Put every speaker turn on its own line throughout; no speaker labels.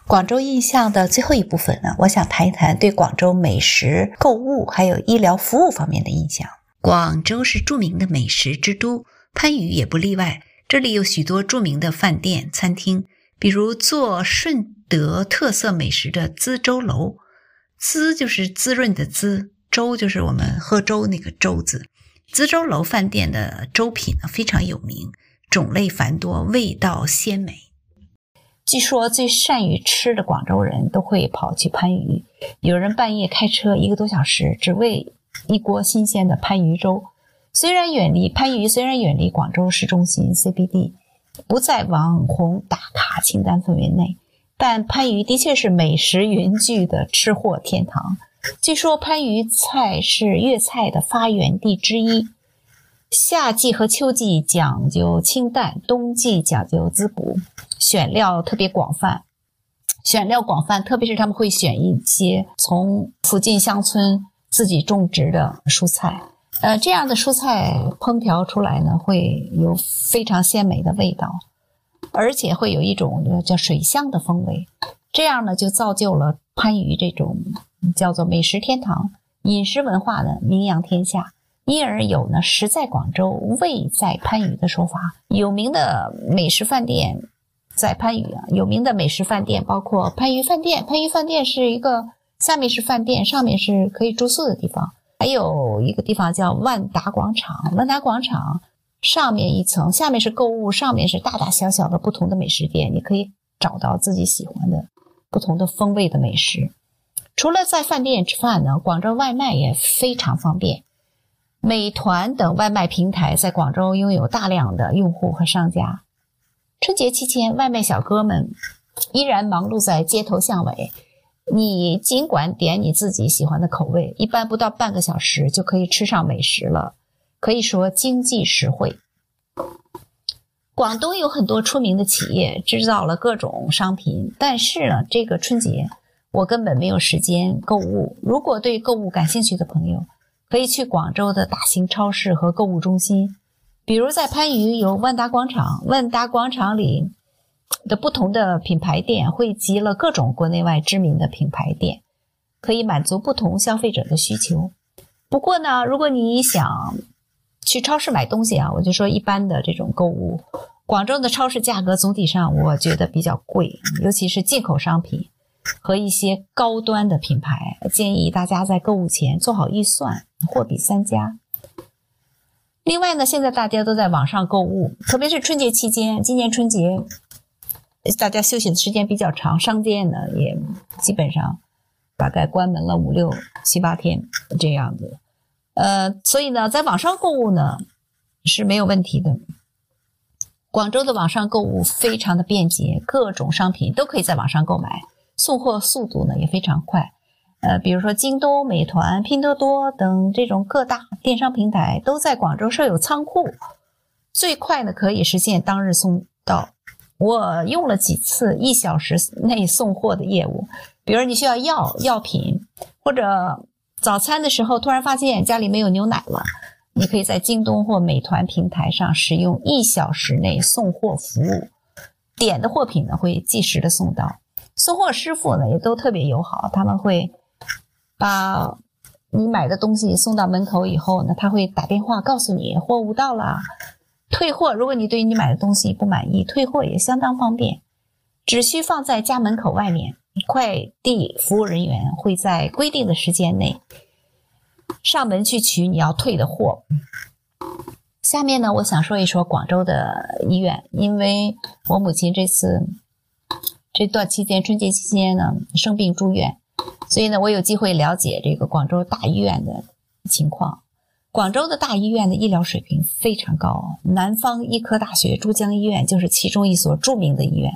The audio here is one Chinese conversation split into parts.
广州印象的最后一部分呢，我想谈一谈对广州美食、购物还有医疗服务方面的印象。广州是著名的美食之都，番禺也不例外。这里有许多著名的饭店、餐厅，比如做顺德特色美食的滋粥楼，滋就是滋润的滋，粥就是我们喝粥那个粥字。滋粥楼饭店的粥品呢非常有名，种类繁多，味道鲜美。据说最善于吃的广州人都会跑去番禺，有人半夜开车1个多小时，只为一锅新鲜的番禺粥。番禺虽然远离广州市中心 CBD， 不在网红打卡清单范围内，但番禺的确是美食云聚的吃货天堂。据说番禺菜是粤菜的发源地之一，夏季和秋季讲究清淡，冬季讲究滋补，选料广泛，特别是他们会选一些从附近乡村自己种植的蔬菜。这样的蔬菜烹调出来呢，会有非常鲜美的味道，而且会有一种叫水乡的风味。这样呢，就造就了番禺这种叫做美食天堂，饮食文化呢名扬天下。因而有呢食在广州，味在番禺的说法。有名的美食饭店在番禺有名的美食饭店包括番禺饭店。番禺饭店是一个下面是饭店，上面是可以住宿的地方。还有一个地方叫万达广场，万达广场上面一层，下面是购物，上面是大大小小的不同的美食店，你可以找到自己喜欢的不同的风味的美食。除了在饭店吃饭呢，广州外卖也非常方便。美团等外卖平台在广州拥有大量的用户和商家。春节期间，外卖小哥们依然忙碌在街头巷尾，你尽管点你自己喜欢的口味，一般不到半个小时就可以吃上美食了，可以说经济实惠。广东有很多出名的企业制造了各种商品，但是呢，这个春节我根本没有时间购物。如果对购物感兴趣的朋友，可以去广州的大型超市和购物中心，比如在番禺有万达广场，万达广场里的不同的品牌店汇集了各种国内外知名的品牌店，可以满足不同消费者的需求。不过呢，如果你想去超市买东西我就说一般的这种购物，广州的超市价格总体上我觉得比较贵，尤其是进口商品和一些高端的品牌，建议大家在购物前做好预算，货比三家。另外呢，现在大家都在网上购物，特别是春节期间，今年春节大家休息的时间比较长，商店呢也基本上大概关门了5、6、7、8天这样子。所以呢，在网上购物呢是没有问题的。广州的网上购物非常的便捷，各种商品都可以在网上购买，送货速度呢也非常快。比如说京东、美团、拼多多等这种各大电商平台都在广州设有仓库，最快呢可以实现当日送到。我用了几次1小时内送货的业务，比如你需要药品，或者早餐的时候突然发现家里没有牛奶了，你可以在京东或美团平台上使用1小时内送货服务，点的货品呢会即时的送到。送货师傅呢也都特别友好，他们会把你买的东西送到门口以后呢，他会打电话告诉你货物到了。退货，如果你对于你买的东西不满意，退货也相当方便，只需放在家门口外面，快递服务人员会在规定的时间内上门去取你要退的货。下面呢，我想说一说广州的医院，因为我母亲这段期间，春节期间呢生病住院，所以呢我有机会了解这个广州大医院的情况。广州的大医院的医疗水平非常高，南方医科大学珠江医院就是其中一所著名的医院。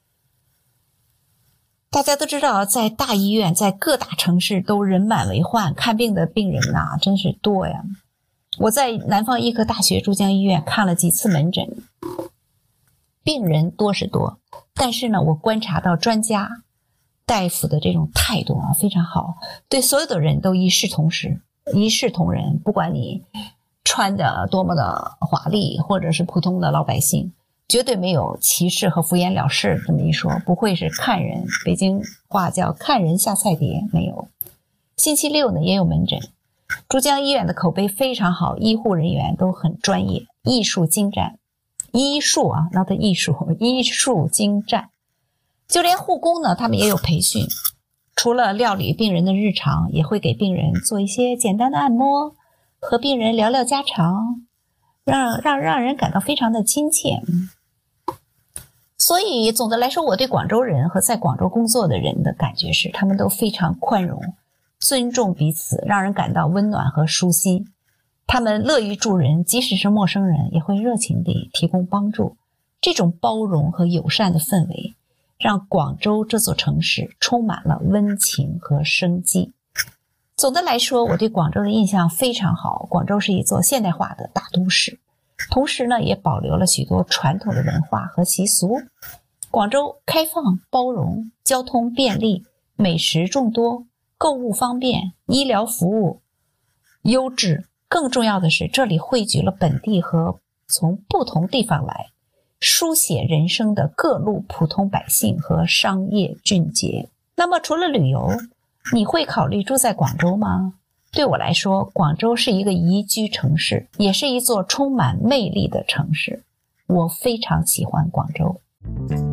大家都知道，在大医院在各大城市都人满为患，看病的病人真是多呀。我在南方医科大学珠江医院看了几次门诊，病人多是多，但是呢我观察到专家大夫的这种态度非常好，对所有的人都一视同仁，不管你穿的多么的华丽，或者是普通的老百姓， 绝对没有歧视和敷衍了事这么一说，不会是看人，北京话叫看人下菜碟，没有。星期六呢也有门诊，珠江医院的口碑非常好，医护人员都很专业，医术精湛，医术not艺术，医术精湛。就连护工呢，他们也有培训，除了料理病人的日常，也会给病人做一些简单的按摩，和病人聊聊家常，让人感到非常的亲切。所以总的来说，我对广州人和在广州工作的人的感觉是，他们都非常宽容，尊重彼此，让人感到温暖和舒心。他们乐于助人，即使是陌生人也会热情地提供帮助。这种包容和友善的氛围让广州这座城市充满了温情和生机。总的来说，我对广州的印象非常好。广州是一座现代化的大都市，同时呢，也保留了许多传统的文化和习俗。广州开放包容，交通便利，美食众多，购物方便，医疗服务优质。更重要的是，这里汇聚了本地和从不同地方来书写人生的各路普通百姓和商业俊杰。那么除了旅游，你会考虑住在广州吗？对我来说，广州是一个宜居城市，也是一座充满魅力的城市。我非常喜欢广州。